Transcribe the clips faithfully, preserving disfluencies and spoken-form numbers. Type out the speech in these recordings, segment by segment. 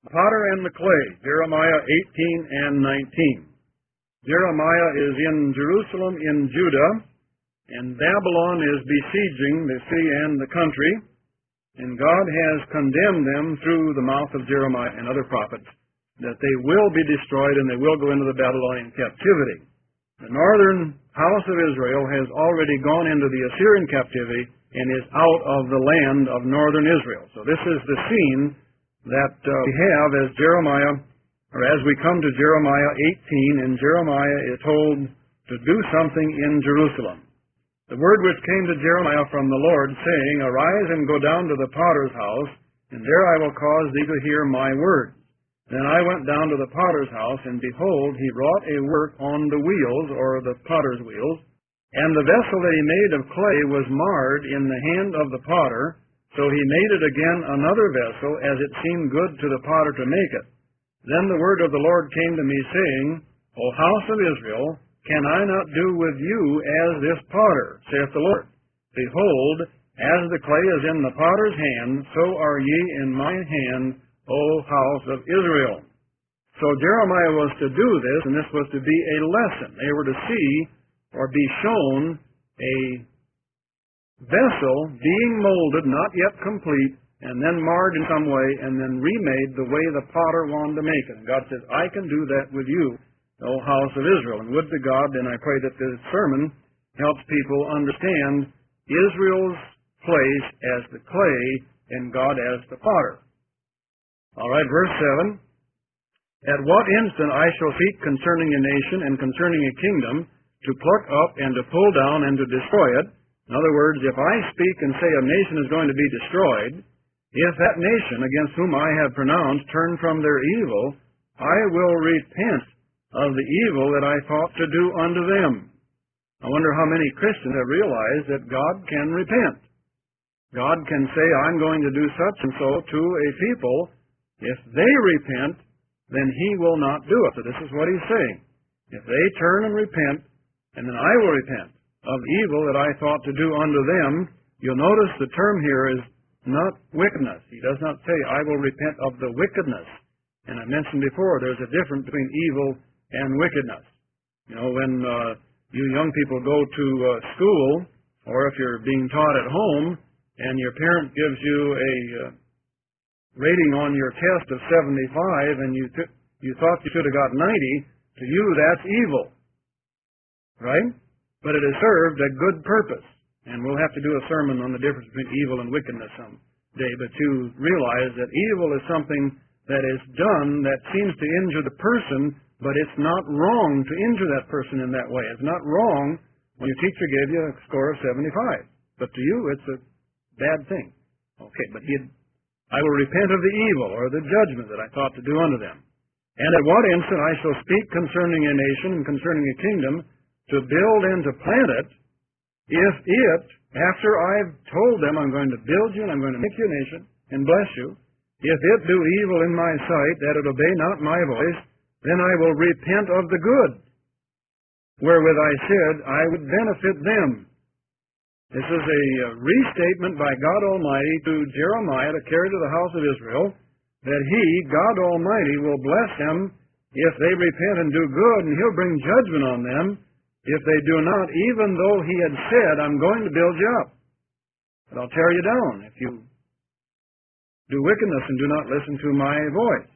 The potter and the clay, Jeremiah eighteen and nineteen. Jeremiah is in Jerusalem in Judah, and Babylon is besieging the city and the country, and God has condemned them through the mouth of Jeremiah and other prophets that they will be destroyed and they will go into the Babylonian captivity. The northern house of Israel has already gone into the Assyrian captivity and is out of the land of northern Israel. So this is the scene that uh, we have as Jeremiah, or as we come to Jeremiah eighteen, and Jeremiah is told to do something in Jerusalem. The word which came to Jeremiah from the Lord, saying, Arise and go down to the potter's house, and there I will cause thee to hear my words. Then I went down to the potter's house, and behold, he wrought a work on the wheels, or the potter's wheels, and the vessel that he made of clay was marred in the hand of the potter, so he made it again another vessel, as it seemed good to the potter to make it. Then the word of the Lord came to me, saying, O house of Israel, can I not do with you as this potter, saith the Lord? Behold, as the clay is in the potter's hand, so are ye in my hand, O house of Israel. So Jeremiah was to do this, and this was to be a lesson. They were to see or be shown a vessel being molded, not yet complete, and then marred in some way, and then remade the way the potter wanted to make it. And God says, I can do that with you, O house of Israel. And would to God, and I pray that this sermon helps people understand Israel's place as the clay and God as the potter. All right, verse seven. At what instant I shall speak concerning a nation and concerning a kingdom, to pluck up and to pull down and to destroy it. In other words, if I speak and say a nation is going to be destroyed, if that nation against whom I have pronounced turn from their evil, I will repent of the evil that I thought to do unto them. I wonder how many Christians have realized that God can repent. God can say, I'm going to do such and so to a people. If they repent, then he will not do it. So this is what he's saying. If they turn and repent, and then I will repent of evil that I thought to do unto them. You'll notice the term here is not wickedness. He does not say, I will repent of the wickedness. And I mentioned before, there's a difference between evil and wickedness. You know, when uh, you young people go to uh, school, or if you're being taught at home, and your parent gives you a uh, rating on your test of seventy-five, and you, th- you thought you should have got ninety, to you that's evil. Right? But it has served a good purpose. And we'll have to do a sermon on the difference between evil and wickedness someday. But you realize that evil is something that is done that seems to injure the person, but it's not wrong to injure that person in that way. It's not wrong when your teacher gave you a score of seventy-five. But to you, it's a bad thing. Okay, but he had, I will repent of the evil or the judgment that I thought to do unto them. And at what instant I shall speak concerning a nation and concerning a kingdom, to build and to plant it, if it, after I've told them I'm going to build you and I'm going to make you a nation and bless you, if it do evil in my sight, that it obey not my voice, then I will repent of the good, wherewith I said I would benefit them. This is a restatement by God Almighty to Jeremiah to carry to the house of Israel, that he, God Almighty, will bless them if they repent and do good, and he'll bring judgment on them if they do not, even though he had said, I'm going to build you up, but I'll tear you down if you do wickedness and do not listen to my voice.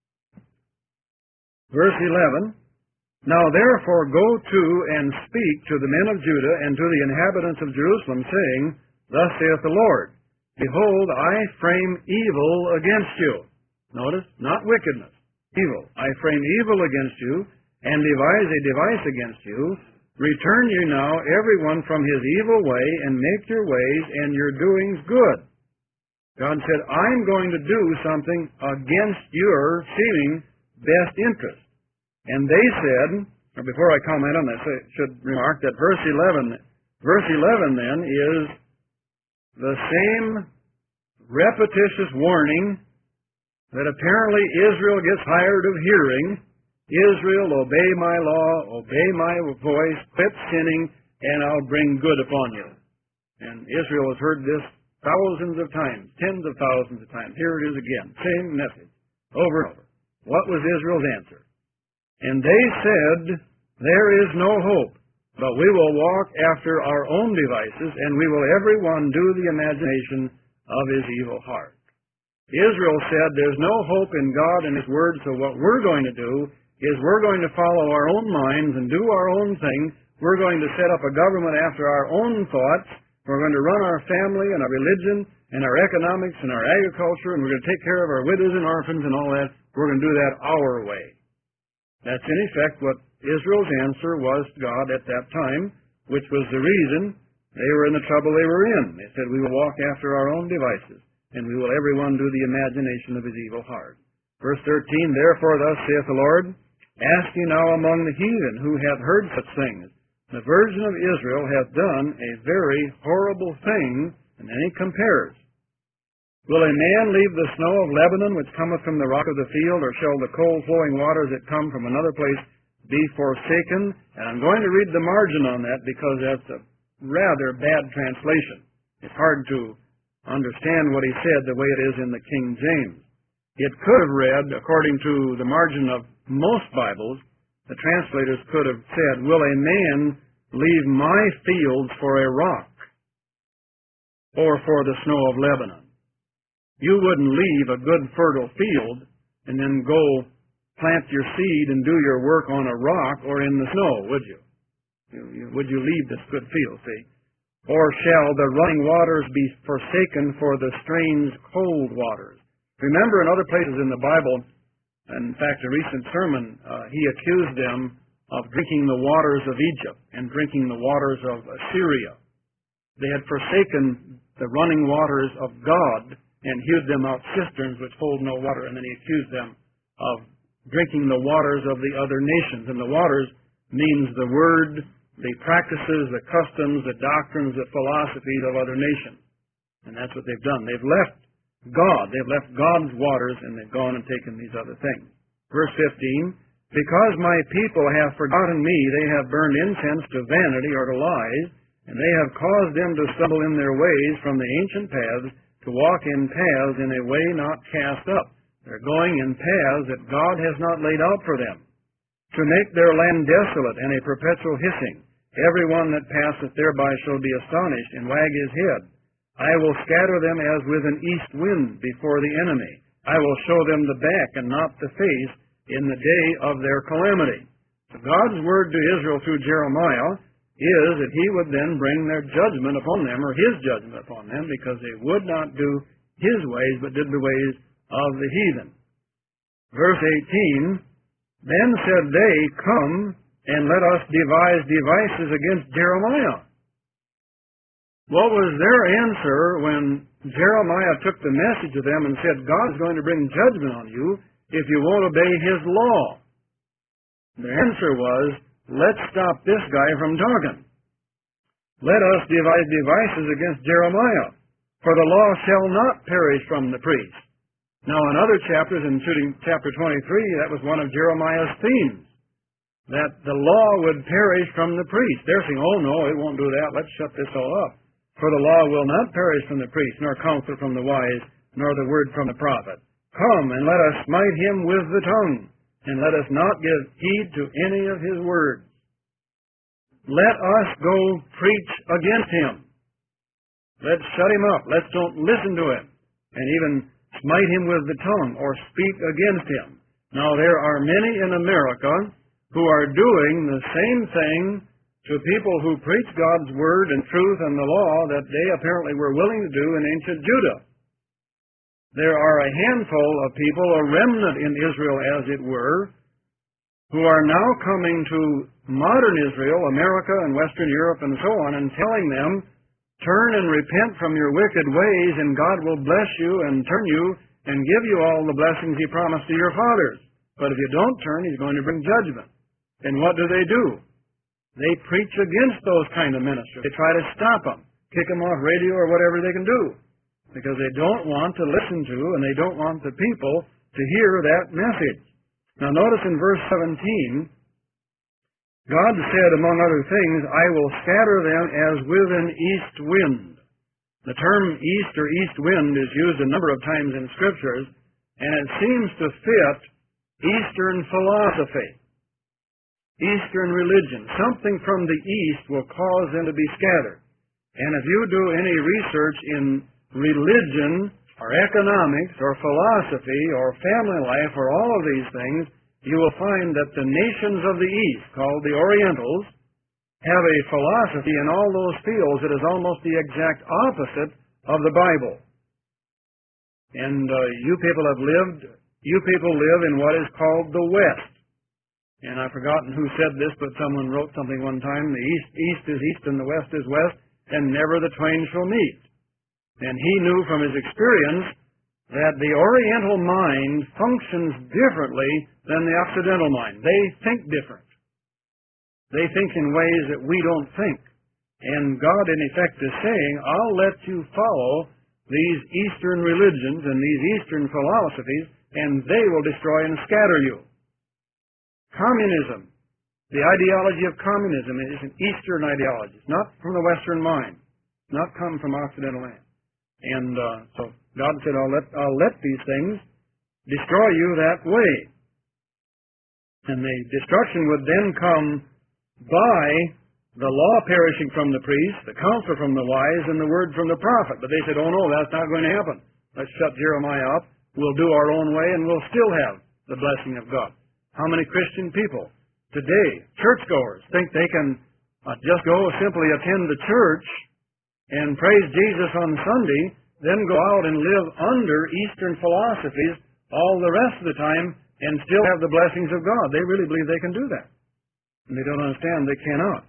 Verse eleven, Now therefore go to and speak to the men of Judah and to the inhabitants of Jerusalem, saying, Thus saith the Lord, Behold, I frame evil against you. Notice, not wickedness, evil. I frame evil against you, and devise a device against you. Return you now every one from his evil way, and make your ways and your doings good. God said, I'm going to do something against your seeming best interest. And they said, or before I comment on this, I should remark that verse eleven, verse eleven then is the same repetitious warning that apparently Israel gets tired of hearing. Israel, obey my law, obey my voice, quit sinning, and I'll bring good upon you. And Israel has heard this thousands of times, tens of thousands of times. Here it is again, same message. over and over. What was Israel's answer? And they said, there is no hope, but we will walk after our own devices, and we will every one do the imagination of his evil heart. Israel said, there's no hope in God and His Word, so what we're going to do is we're going to follow our own minds and do our own thing. We're going to set up a government after our own thoughts. We're going to run our family and our religion and our economics and our agriculture, and we're going to take care of our widows and orphans and all that. We're going to do that our way. That's in effect what Israel's answer was to God at that time, which was the reason they were in the trouble they were in. They said, we will walk after our own devices, and we will every one do the imagination of his evil heart. Verse thirteen, therefore thus saith the Lord, ask ye now among the heathen who have heard such things. The virgin of Israel hath done a very horrible thing, and then he compares. Will a man leave the snow of Lebanon, which cometh from the rock of the field, or shall the cold flowing waters that come from another place be forsaken? And I'm going to read the margin on that because that's a rather bad translation. It's hard to understand what he said the way it is in the King James. It could have read, according to the margin of most Bibles, the translators could have said, will a man leave my fields for a rock, or for the snow of Lebanon? You wouldn't leave a good fertile field and then go plant your seed and do your work on a rock or in the snow, would you? Would you leave this good field, see? Or shall the running waters be forsaken for the strange cold waters? Remember in other places in the Bible, in fact a recent sermon, uh, he accused them of drinking the waters of Egypt and drinking the waters of Assyria. They had forsaken the running waters of God and hewed them out cisterns which hold no water, and then he accused them of drinking the waters of the other nations. And the waters means the word, the practices, the customs, the doctrines, the philosophies of other nations. And that's what they've done. They've left God. They've left God's waters, and they've gone and taken these other things. Verse fifteen, because my people have forgotten me, they have burned incense to vanity or to lies, and they have caused them to stumble in their ways from the ancient paths, to walk in paths in a way not cast up. They're going in paths that God has not laid out for them, to make their land desolate and a perpetual hissing. Every one that passeth thereby shall be astonished and wag his head. I will scatter them as with an east wind before the enemy. I will show them the back and not the face in the day of their calamity. So God's word to Israel through Jeremiah is that he would then bring their judgment upon them, or his judgment upon them, because they would not do his ways, but did the ways of the heathen. Verse eighteen, then said they, come and let us devise devices against Jeremiah. What was their answer when Jeremiah took the message to them and said, God is going to bring judgment on you if you won't obey his law? Their answer was, let's stop this guy from talking. Let us devise devices against Jeremiah, for the law shall not perish from the priest. Now in other chapters, including chapter twenty-three, that was one of Jeremiah's themes, that the law would perish from the priest. They're saying, oh no, it won't do that, let's shut this all up. For the law will not perish from the priest, nor counsel from the wise, nor the word from the prophet. Come, and let us smite him with the tongue, and let us not give heed to any of his words. Let us go preach against him. Let's shut him up. Let's don't listen to him, and even smite him with the tongue, or speak against him. Now there are many in America who are doing the same thing to people who preach God's word and truth and the law that they apparently were willing to do in ancient Judah. There are a handful of people, a remnant in Israel as it were, who are now coming to modern Israel, America and Western Europe and so on, and telling them, turn and repent from your wicked ways and God will bless you and turn you and give you all the blessings he promised to your fathers. But if you don't turn, he's going to bring judgment. And what do they do? They preach against those kind of ministers. They try to stop them, kick them off radio or whatever they can do, because they don't want to listen to and they don't want the people to hear that message. Now notice in verse seventeen, God said, among other things, I will scatter them as with an east wind. The term east or east wind is used a number of times in Scriptures, and it seems to fit Eastern philosophy, Eastern religion. Something from the East will cause them to be scattered. And if you do any research in religion or economics or philosophy or family life or all of these things, you will find that the nations of the East, called the Orientals, have a philosophy in all those fields that is almost the exact opposite of the Bible. And uh, you people have lived, you people live in what is called the West. And I've forgotten who said this, but someone wrote something one time, the East, East is East and the West is West, and never the twain shall meet. And he knew from his experience that the Oriental mind functions differently than the Occidental mind. They think different. They think in ways that we don't think. And God, in effect, is saying, I'll let you follow these Eastern religions and these Eastern philosophies, and they will destroy and scatter you. Communism. The ideology of communism is an Eastern ideology. It's not from the Western mind. It's not come from Occidental land. And uh, so God said, I'll let, I'll let these things destroy you that way. And the destruction would then come by the law perishing from the priest, the counsel from the wise, and the word from the prophet. But they said, oh no, that's not going to happen. Let's shut Jeremiah up. We'll do our own way, and we'll still have the blessing of God. How many Christian people today, churchgoers, think they can uh, just go simply attend the church and praise Jesus on Sunday, then go out and live under Eastern philosophies all the rest of the time and still have the blessings of God? They really believe they can do that. And they don't understand they cannot.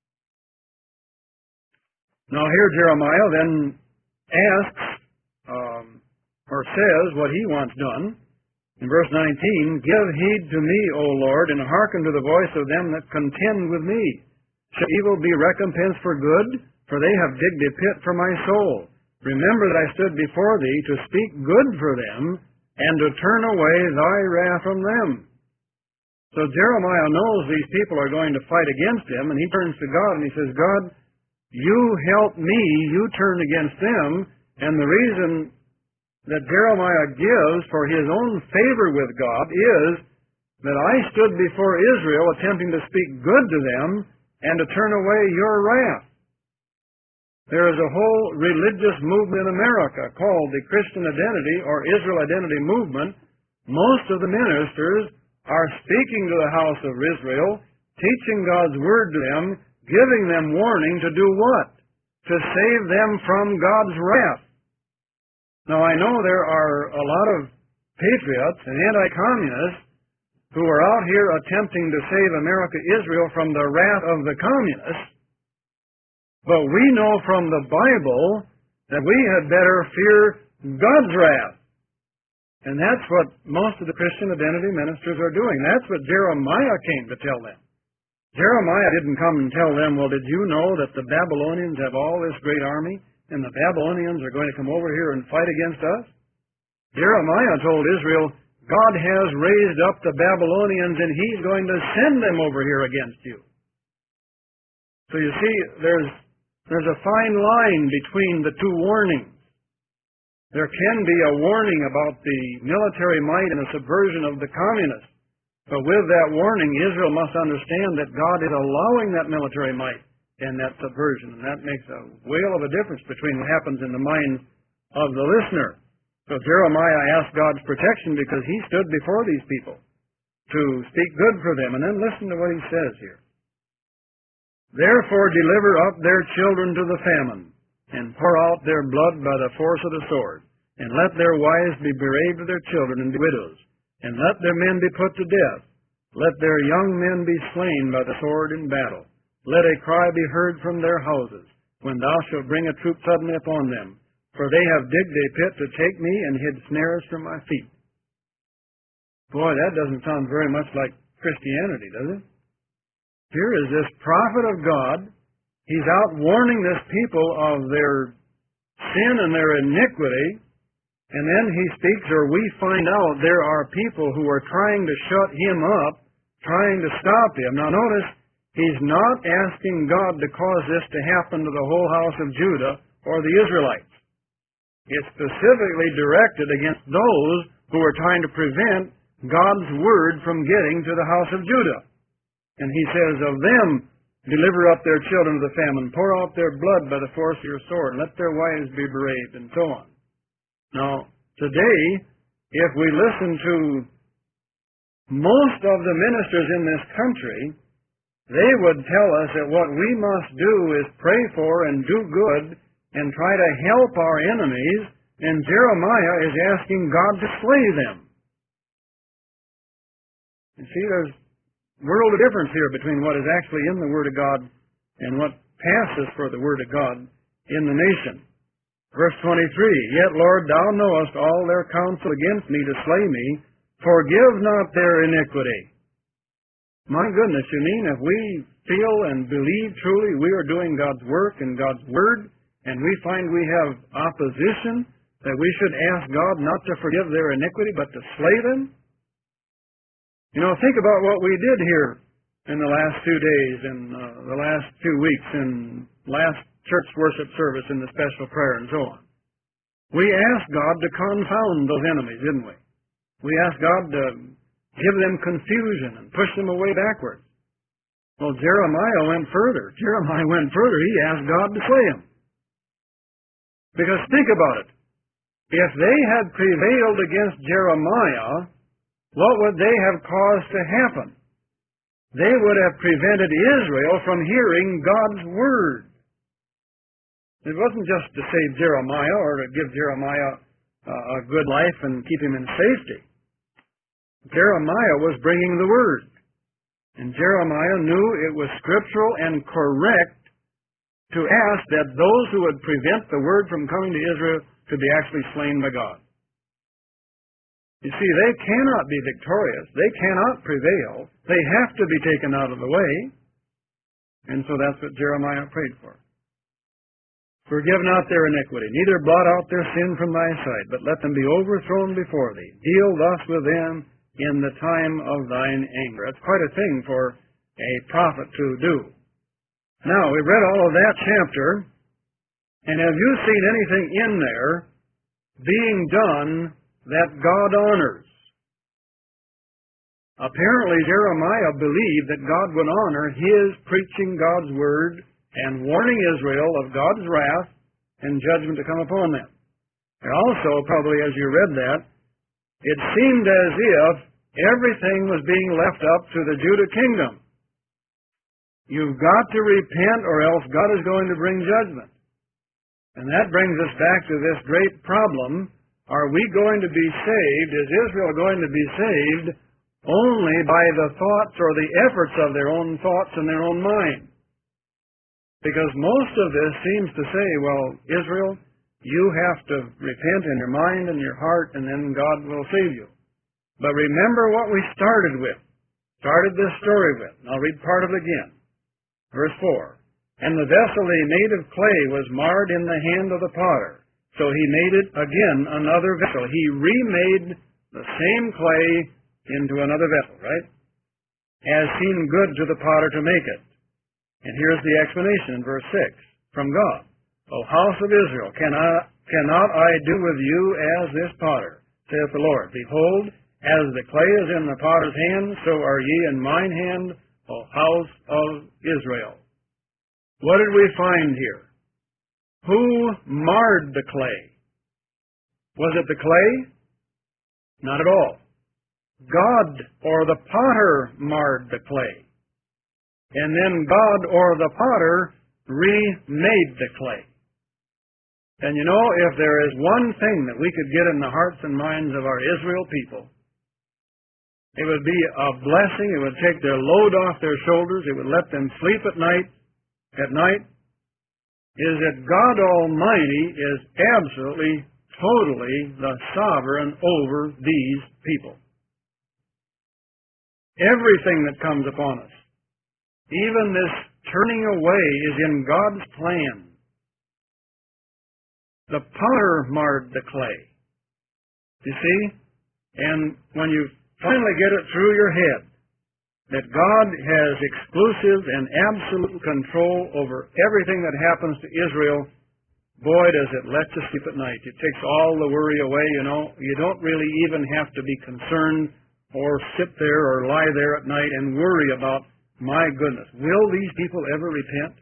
Now here Jeremiah then asks, um, or says what he wants done. In verse nineteen, give heed to me, O Lord, and hearken to the voice of them that contend with me. Shall evil be recompensed for good? For they have digged a pit for my soul. Remember that I stood before thee to speak good for them, and to turn away thy wrath from them. So Jeremiah knows these people are going to fight against him, and he turns to God and he says, God, you help me, you turn against them. And the reason that Jeremiah gives for his own favor with God is that I stood before Israel attempting to speak good to them and to turn away your wrath. There is a whole religious movement in America called the Christian Identity or Israel Identity Movement. Most of the ministers are speaking to the house of Israel, teaching God's word to them, giving them warning to do what? To save them from God's wrath. Now, I know there are a lot of patriots and anti-communists who are out here attempting to save America, Israel from the wrath of the communists, but we know from the Bible that we had better fear God's wrath. And that's what most of the Christian identity ministers are doing. That's what Jeremiah came to tell them. Jeremiah didn't come and tell them, well, did you know that the Babylonians have all this great army, and the Babylonians are going to come over here and fight against us? Jeremiah told Israel, God has raised up the Babylonians, and He's going to send them over here against you. So you see, there's, there's a fine line between the two warnings. There can be a warning about the military might and the subversion of the communists. But with that warning, Israel must understand that God is allowing that military might and that subversion. And that makes a whale of a difference between what happens in the mind of the listener. So Jeremiah asked God's protection because he stood before these people to speak good for them. And then listen to what he says here. Therefore deliver up their children to the famine, and pour out their blood by the force of the sword. And let their wives be bereaved of their children and be widows. And let their men be put to death. Let their young men be slain by the sword in battle. Let a cry be heard from their houses, when thou shalt bring a troop suddenly upon them. For they have digged a pit to take me, and hid snares from my feet. Boy, that doesn't sound very much like Christianity, does it? Here is this prophet of God. He's out warning this people of their sin and their iniquity. And then he speaks, or we find out there are people who are trying to shut him up, trying to stop him. Now notice, he's not asking God to cause this to happen to the whole house of Judah or the Israelites. It's specifically directed against those who were trying to prevent God's word from getting to the house of Judah. And he says, of them, deliver up their children to the famine, pour out their blood by the force of your sword, let their wives be bereaved, and so on. Now, today, if we listen to most of the ministers in this country, they would tell us that what we must do is pray for and do good and try to help our enemies, and Jeremiah is asking God to slay them. You see, there's a world of difference here between what is actually in the Word of God and what passes for the Word of God in the nation. Verse twenty-three, Yet, Lord, thou knowest all their counsel against me to slay me. Forgive not their iniquity. My goodness, you mean if we feel and believe truly we are doing God's work and God's Word, and we find we have opposition, that we should ask God not to forgive their iniquity, but to slay them? You know, think about what we did here in the last two days, in uh, the last two weeks, in last church worship service, in the special prayer, and so on. We asked God to confound those enemies, didn't we? We asked God to give them confusion and push them away backwards. Well, Jeremiah went further. Jeremiah went further. He asked God to slay him. Because think about it. If they had prevailed against Jeremiah, what would they have caused to happen? They would have prevented Israel from hearing God's word. It wasn't just to save Jeremiah or to give Jeremiah uh, a good life and keep him in safety. Jeremiah was bringing the word. And Jeremiah knew it was scriptural and correct to ask that those who would prevent the word from coming to Israel to be actually slain by God. You see, they cannot be victorious. They cannot prevail. They have to be taken out of the way. And so that's what Jeremiah prayed for. Forgive not their iniquity, neither blot out their sin from thy sight, but let them be overthrown before thee. Deal thus with them in the time of thine anger. That's quite a thing for a prophet to do. Now, we've read all of that chapter, and have you seen anything in there being done that God honors? Apparently, Jeremiah believed that God would honor his preaching God's word and warning Israel of God's wrath and judgment to come upon them. And also, probably as you read that, it seemed as if everything was being left up to the Judah kingdom. You've got to repent or else God is going to bring judgment. And that brings us back to this great problem. Are we going to be saved? Is Israel going to be saved only by the thoughts or the efforts of their own thoughts and their own mind? Because most of this seems to say, well, Israel, you have to repent in your mind and your heart, and then God will save you. But remember what we started with, started this story with. And I'll read part of it again. Verse four. And the vessel they made of clay was marred in the hand of the potter. So he made it again another vessel. He remade the same clay into another vessel, right? As seemed good to the potter to make it. And here's the explanation in verse six from God. O house of Israel, can I, cannot I do with you as this potter, saith the Lord? Behold, as the clay is in the potter's hand, so are ye in mine hand, O house of Israel. What did we find here? Who marred the clay? Was it the clay? Not at all. God or the potter marred the clay. And then God or the potter remade the clay. And you know, if there is one thing that we could get in the hearts and minds of our Israel people, it would be a blessing. It would take their load off their shoulders. It would let them sleep at night, at night, is that God Almighty is absolutely, totally the sovereign over these people. Everything that comes upon us, even this turning away, is in God's plan. The potter marred the clay. You see? And when you finally get it through your head that God has exclusive and absolute control over everything that happens to Israel, boy, does it let you sleep at night. It takes all the worry away, you know. You don't really even have to be concerned or sit there or lie there at night and worry about, my goodness, will these people ever repent?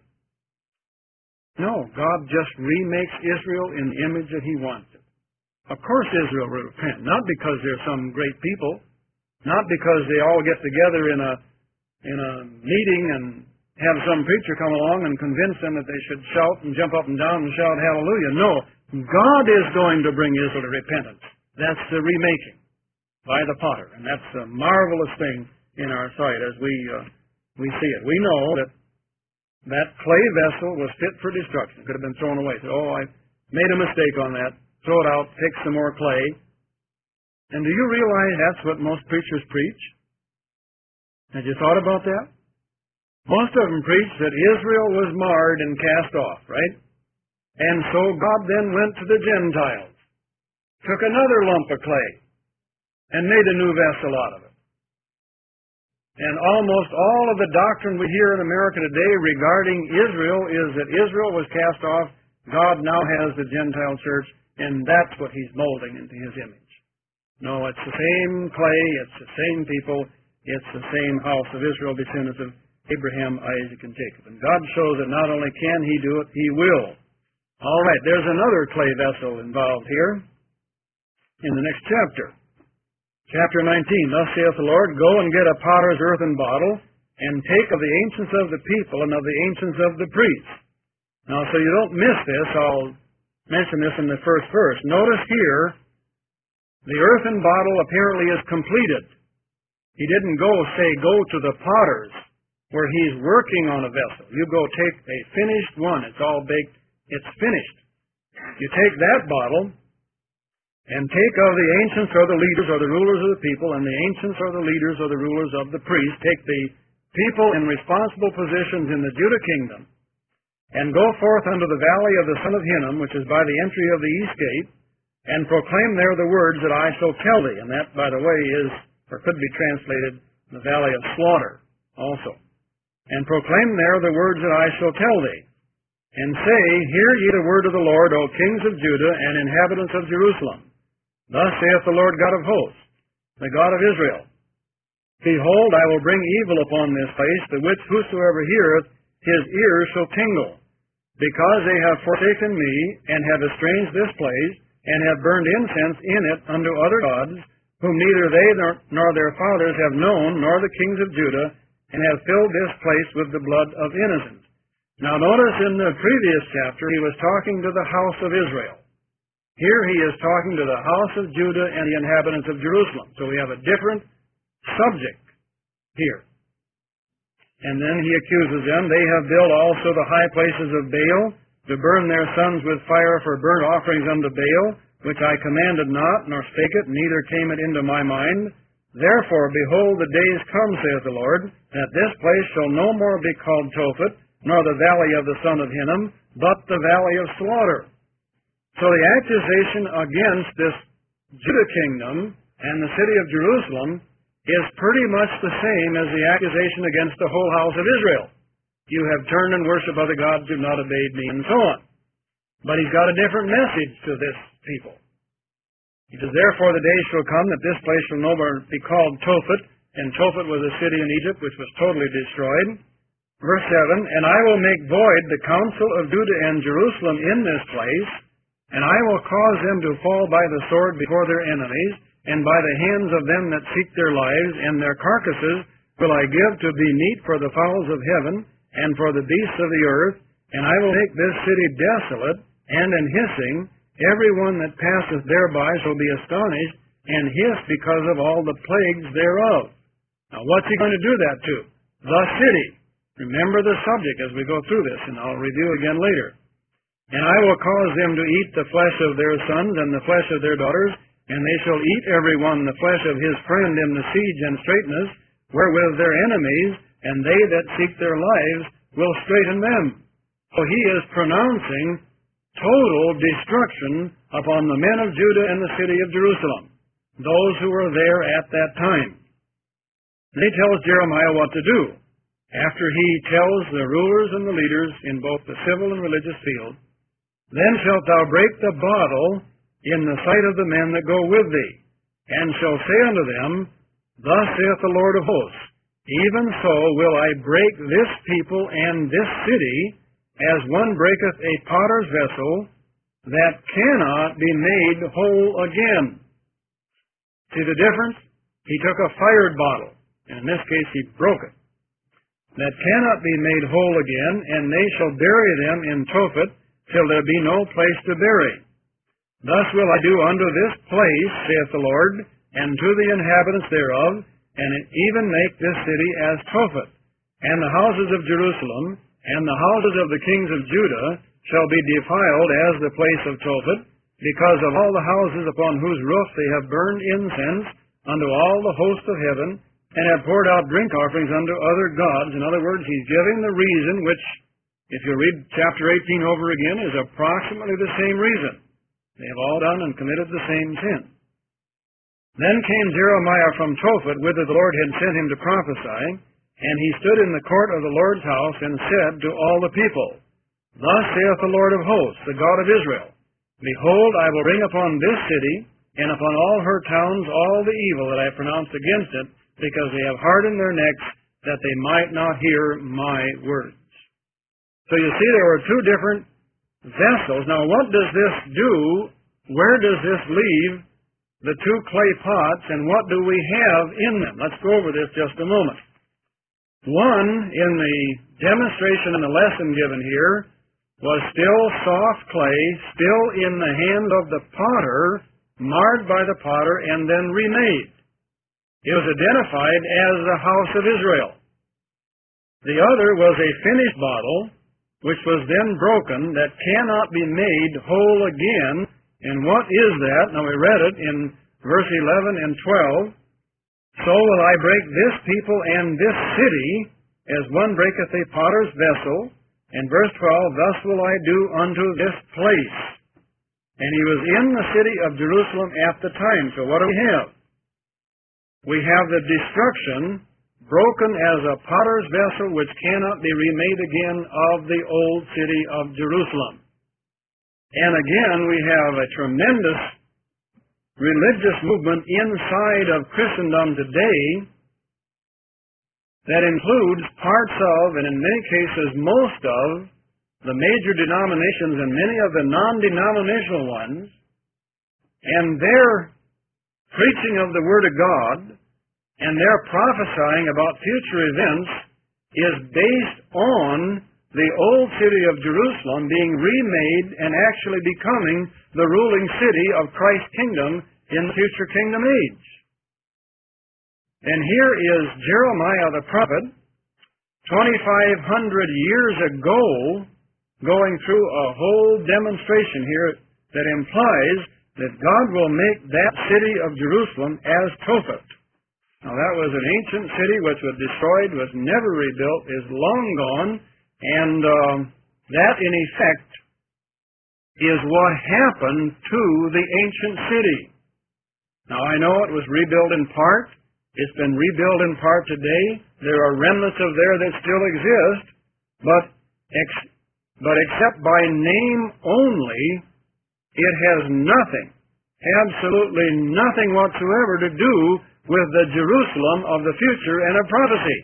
No, God just remakes Israel in the image that He wants it. Of course Israel will repent, not because they're some great people, not because they all get together in a in a meeting and have some preacher come along and convince them that they should shout and jump up and down and shout hallelujah. No, God is going to bring Israel to repentance. That's the remaking by the potter, and that's a marvelous thing in our sight as we uh, we see it. We know that that clay vessel was fit for destruction. It could have been thrown away. So, oh, I made a mistake on that. Throw it out, take some more clay. And do you realize that's what most preachers preach? Have you thought about that? Most of them preach that Israel was marred and cast off, right? And so God then went to the Gentiles, took another lump of clay, and made a new vessel out of it. And almost all of the doctrine we hear in America today regarding Israel is that Israel was cast off. God now has the Gentile church, and that's what He's molding into His image. No, it's the same clay, it's the same people, it's the same house of Israel, descendants of Abraham, Isaac, and Jacob. And God shows that not only can He do it, He will. All right, there's another clay vessel involved here in the next chapter. Chapter nineteen, Thus saith the Lord, Go and get a potter's earthen bottle, and take of the ancients of the people and of the ancients of the priests. Now, so you don't miss this, I'll mention this in the first verse. Notice here, the earthen bottle apparently is completed. He didn't go, say, go to the potter's, where he's working on a vessel. You go take a finished one. It's all baked. It's finished. You take that bottle, and take of the ancients or the leaders or the rulers of the people, and the ancients or the leaders or the rulers of the priests, take the people in responsible positions in the Judah kingdom, and go forth unto the valley of the son of Hinnom, which is by the entry of the east gate, and proclaim there the words that I shall tell thee. And that, by the way, is, or could be translated, the valley of slaughter also. And proclaim there the words that I shall tell thee. And say, Hear ye the word of the Lord, O kings of Judah and inhabitants of Jerusalem. Thus saith the Lord God of hosts, the God of Israel, Behold, I will bring evil upon this place, the which whosoever heareth, his ears shall tingle, because they have forsaken me, and have estranged this place, and have burned incense in it unto other gods, whom neither they nor, nor their fathers have known, nor the kings of Judah, and have filled this place with the blood of innocents. Now notice in the previous chapter, he was talking to the house of Israel. Here he is talking to the house of Judah and the inhabitants of Jerusalem. So we have a different subject here. And then he accuses them, They have built also the high places of Baal, to burn their sons with fire for burnt offerings unto Baal, which I commanded not, nor spake it, neither came it into my mind. Therefore, behold, the days come, saith the Lord, that this place shall no more be called Tophet, nor the valley of the son of Hinnom, but the valley of slaughter. So the accusation against this Judah kingdom and the city of Jerusalem is pretty much the same as the accusation against the whole house of Israel. You have turned and worshipped other gods, do not obeyed me, and so on. But he's got a different message to this people. He says, Therefore the day shall come that this place shall no more be called Tophet, and Tophet was a city in Egypt which was totally destroyed. Verse seven, And I will make void the counsel of Judah and Jerusalem in this place, and I will cause them to fall by the sword before their enemies, and by the hands of them that seek their lives, and their carcasses will I give to be meat for the fowls of heaven, and for the beasts of the earth, and I will make this city desolate, and an hissing, every one that passeth thereby shall be astonished, and hiss because of all the plagues thereof. Now what's he going to do that to? The city. Remember the subject as we go through this, and I'll review again later. And I will cause them to eat the flesh of their sons and the flesh of their daughters, and they shall eat every one the flesh of his friend in the siege and straitness, wherewith their enemies, and they that seek their lives, will straiten them. So he is pronouncing total destruction upon the men of Judah and the city of Jerusalem, those who were there at that time. And he tells Jeremiah what to do. After he tells the rulers and the leaders in both the civil and religious field Then shalt thou break the bottle in the sight of the men that go with thee, and shall say unto them, Thus saith the Lord of hosts, Even so will I break this people and this city, as one breaketh a potter's vessel, that cannot be made whole again. See the difference? He took a fired bottle, and in this case he broke it. That cannot be made whole again, and they shall bury them in Tophet, till there be no place to bury. Thus will I do unto this place, saith the Lord, and to the inhabitants thereof, and even make this city as Tophet. And the houses of Jerusalem, and the houses of the kings of Judah, shall be defiled as the place of Tophet, because of all the houses upon whose roof they have burned incense unto all the host of heaven, and have poured out drink offerings unto other gods. In other words, he's giving the reason which, if you read chapter eighteen over again, is approximately the same reason. They have all done and committed the same sin. Then came Jeremiah from Tophet, whither the Lord had sent him to prophesy, and he stood in the court of the Lord's house, and said to all the people, Thus saith the Lord of hosts, the God of Israel, Behold, I will bring upon this city, and upon all her towns, all the evil that I pronounced against it, because they have hardened their necks, that they might not hear my words. So you see, there were two different vessels. Now, what does this do? Where does this leave the two clay pots, and what do we have in them? Let's go over this just a moment. One, in the demonstration and the lesson given here, was still soft clay, still in the hand of the potter, marred by the potter, and then remade. It was identified as the house of Israel. The other was a finished bottle, which was then broken, that cannot be made whole again. And what is that? Now we read it in verse eleven and twelve. So will I break this people and this city, as one breaketh a potter's vessel. And verse twelve, Thus will I do unto this place. And he was in the city of Jerusalem at the time. So what do we have? We have the destruction, broken as a potter's vessel, which cannot be remade again, of the old city of Jerusalem. And again, we have a tremendous religious movement inside of Christendom today that includes parts of, and in many cases most of, the major denominations and many of the non-denominational ones, and their preaching of the Word of God and their prophesying about future events is based on the old city of Jerusalem being remade and actually becoming the ruling city of Christ's kingdom in the future kingdom age. And here is Jeremiah the prophet, twenty-five hundred years ago, going through a whole demonstration here that implies that God will make that city of Jerusalem as Tophet. Now that was an ancient city which was destroyed, was never rebuilt, is long gone, and uh, that in effect is what happened to the ancient city. Now I know it was rebuilt in part. It's been rebuilt in part today. There are remnants of there that still exist, but, ex- but except by name only, it has nothing, absolutely nothing whatsoever to do with the Jerusalem of the future and of prophecy.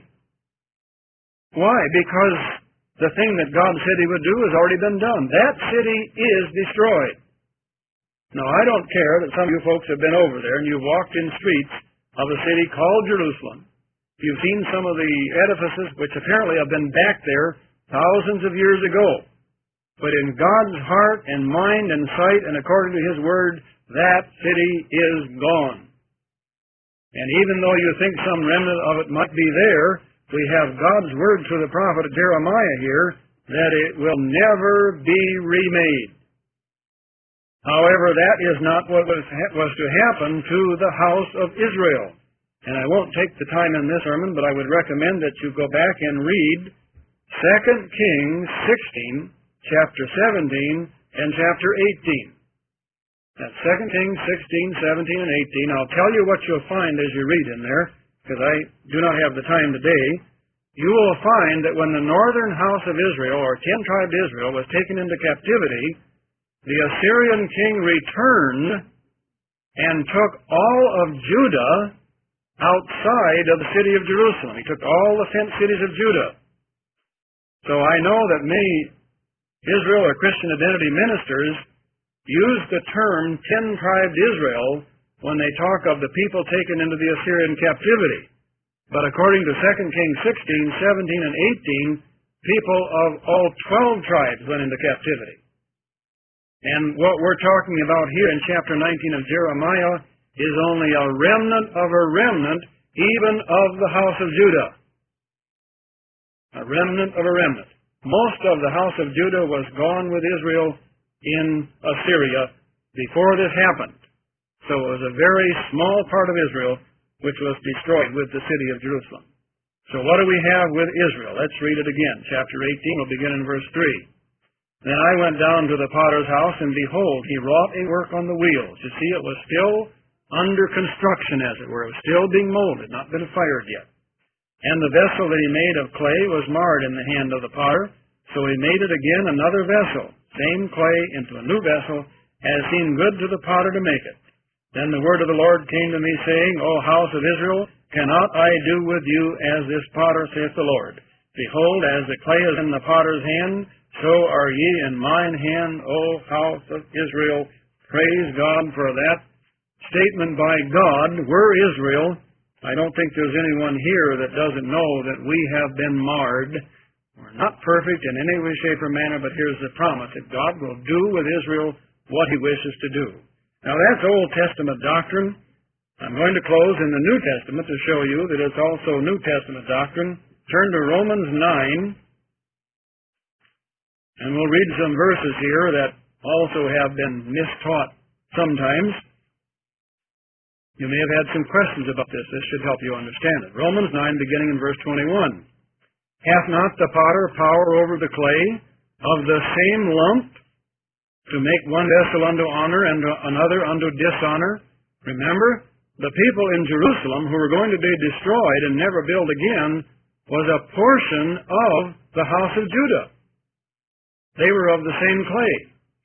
Why? Because the thing that God said He would do has already been done. That city is destroyed. Now, I don't care that some of you folks have been over there and you've walked in streets of a city called Jerusalem. You've seen some of the edifices which apparently have been back there thousands of years ago. But in God's heart and mind and sight and according to His Word, that city is gone. And even though you think some remnant of it might be there, we have God's Word through the prophet Jeremiah here that it will never be remade. However, that is not what was, was to happen to the house of Israel. And I won't take the time in this sermon, but I would recommend that you go back and read Second Kings sixteen, chapter seventeen, and chapter eighteen. That's Second Kings sixteen, seventeen, and eighteen. I'll tell you what you'll find as you read in there, because I do not have the time today. You will find that when the northern house of Israel, or ten-tribed Israel, was taken into captivity, the Assyrian king returned and took all of Judah outside of the city of Jerusalem. He took all the fenced cities of Judah. So I know that many Israel or Christian identity ministers use the term ten-tribed Israel when they talk of the people taken into the Assyrian captivity. But according to Second Kings sixteen, seventeen, and eighteen, people of all twelve tribes went into captivity. And what we're talking about here in chapter nineteen of Jeremiah is only a remnant of a remnant, even of the house of Judah. A remnant of a remnant. Most of the house of Judah was gone with Israel in Assyria before this happened. So it was a very small part of Israel which was destroyed with the city of Jerusalem. So what do we have with Israel? Let's read it again. Chapter eighteen, we'll begin in verse three. Then I went down to the potter's house, and behold, he wrought a work on the wheels. You see, it was still under construction, as it were. It was still being molded, not been fired yet. And the vessel that he made of clay was marred in the hand of the potter, so he made it again another vessel, same clay into a new vessel, as seemed good to the potter to make it. Then the word of the Lord came to me, saying, O house of Israel, cannot I do with you as this potter, saith the Lord? Behold, as the clay is in the potter's hand, so are ye in mine hand, O house of Israel. Praise God for that statement by God. We're Israel. I don't think there's anyone here that doesn't know that we have been marred. We're not perfect in any way, shape, or manner, but here's the promise that God will do with Israel what he wishes to do. Now, that's Old Testament doctrine. I'm going to close in the New Testament to show you that it's also New Testament doctrine. Turn to Romans nine, and we'll read some verses here that also have been mistaught sometimes. You may have had some questions about this. This should help you understand it. Romans nine, beginning in verse twenty-one. Hath not the potter power over the clay of the same lump to make one vessel unto honor and another unto dishonor? Remember, the people in Jerusalem who were going to be destroyed and never built again was a portion of the house of Judah. They were of the same clay,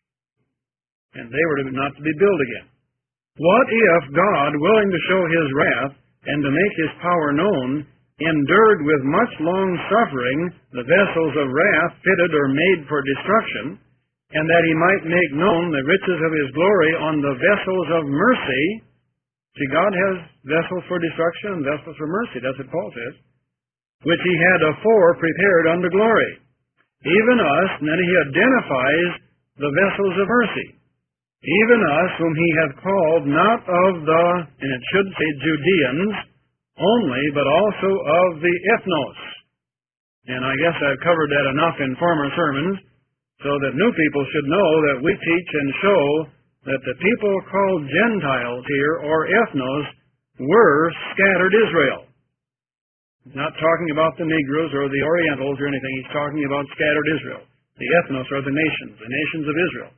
and they were not to be built again. What if God, willing to show his wrath and to make his power known, endured with much long suffering the vessels of wrath fitted or made for destruction, and that he might make known the riches of his glory on the vessels of mercy? See, God has vessels for destruction and vessels for mercy. That's what Paul says. Which he had afore prepared unto glory. Even us, and then he identifies the vessels of mercy. Even us, whom he hath called, not of the, and it should say Judeans only, but also of the ethnos. And I guess I've covered that enough in former sermons, so that new people should know that we teach and show that the people called Gentiles here, or ethnos, were scattered Israel. He's not talking about the Negroes or the Orientals or anything. He's talking about scattered Israel. The ethnos are the nations, the nations of Israel.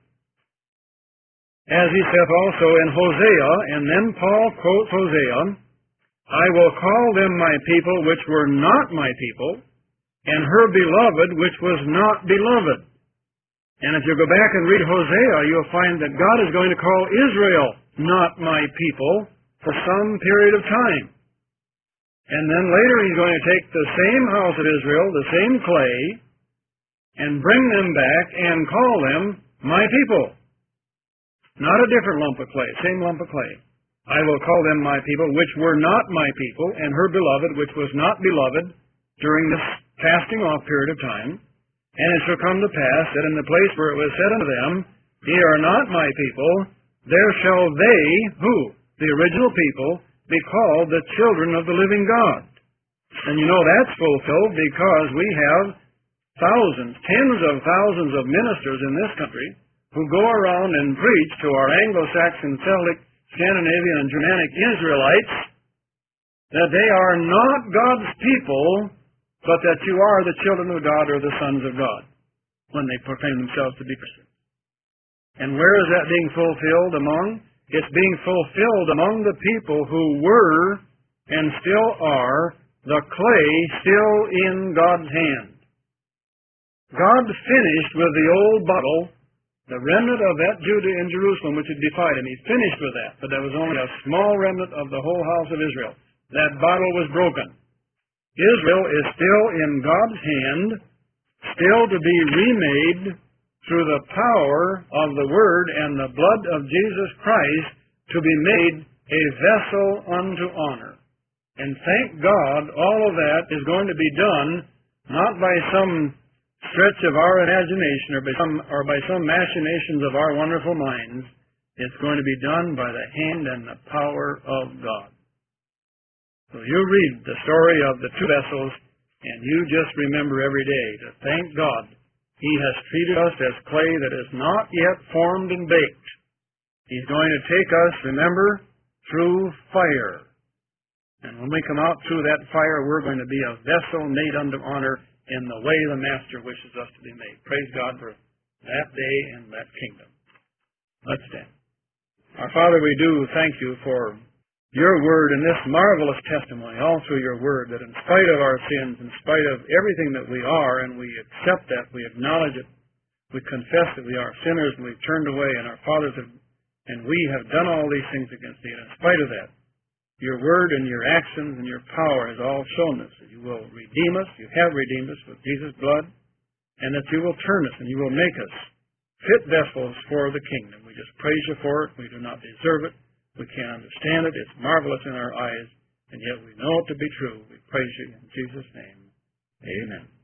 As he saith also in Hosea, and then Paul quotes Hosea, I will call them my people which were not my people, and her beloved which was not beloved. And if you go back and read Hosea, you'll find that God is going to call Israel not my people for some period of time. And then later he's going to take the same house of Israel, the same clay, and bring them back and call them my people. Not a different lump of clay, same lump of clay. I will call them my people, which were not my people, and her beloved, which was not beloved, during this casting off period of time. And it shall come to pass that in the place where it was said unto them, Ye are not my people, there shall they, who? The original people, be called the children of the living God. And you know that's fulfilled because we have thousands, tens of thousands of ministers in this country who go around and preach to our Anglo-Saxon, Celtic, Scandinavian, and Germanic Israelites that they are not God's people, but that you are the children of God or the sons of God when they proclaim themselves to be Christians. And where is that being fulfilled among? It's being fulfilled among the people who were and still are the clay still in God's hand. God finished with the old bottle The remnant of that Judah in Jerusalem which had defied him, he's finished with that, but there was only a small remnant of the whole house of Israel. That battle was broken. Israel is still in God's hand, still to be remade through the power of the Word and the blood of Jesus Christ to be made a vessel unto honor. And thank God, all of that is going to be done not by some stretch of our imagination or by some, or by some machinations of our wonderful minds. It's going to be done by the hand and the power of God. So you read the story of the two vessels, and you just remember every day to thank God. He has treated us as clay that is not yet formed and baked. He's going to take us, remember, through fire. And when we come out through that fire, we're going to be a vessel made unto honor in the way the Master wishes us to be made. Praise God for that day and that kingdom. Let's stand. Our Father, we do thank you for your word and this marvelous testimony all through your word, that in spite of our sins, in spite of everything that we are, and we accept that, we acknowledge it, we confess that we are sinners and we've turned away, and our fathers have, and we have done all these things against thee. And in spite of that, your word and your actions and your power has all shown us that you will redeem us, you have redeemed us with Jesus' blood, and that you will turn us and you will make us fit vessels for the kingdom. We just praise you for it. We do not deserve it. We can't understand it. It's marvelous in our eyes, and yet we know it to be true. We praise you in Jesus' name. Amen.